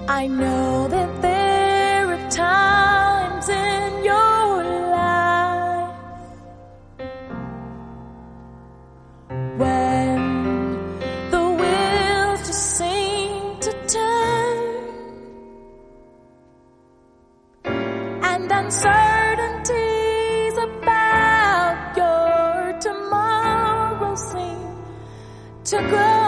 I know that there are times in your life when the wheels just seem to turn and uncertainties about your tomorrow seem to grow.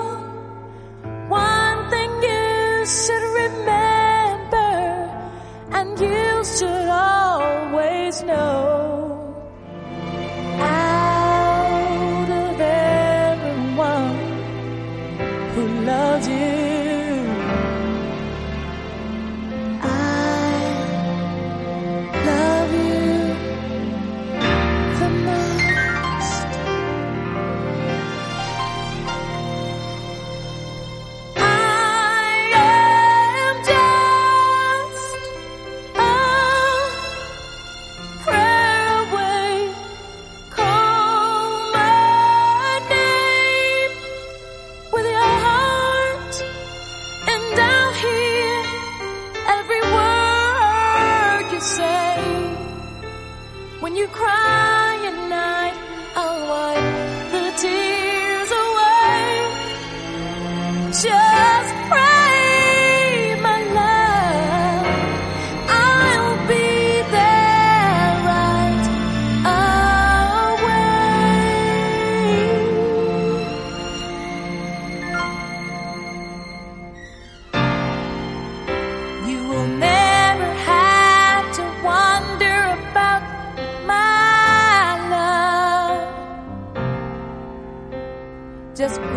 One thing you should remember, and you should always know, out of everyone who loves you, I love you the most. I am just a prayer away. Call my name with your heart, and I'll hear every word you say. When you cry at night, I'll wipe the tears away. Just pray, my love, I'll be there right away. You will never have to wonder about my love. Just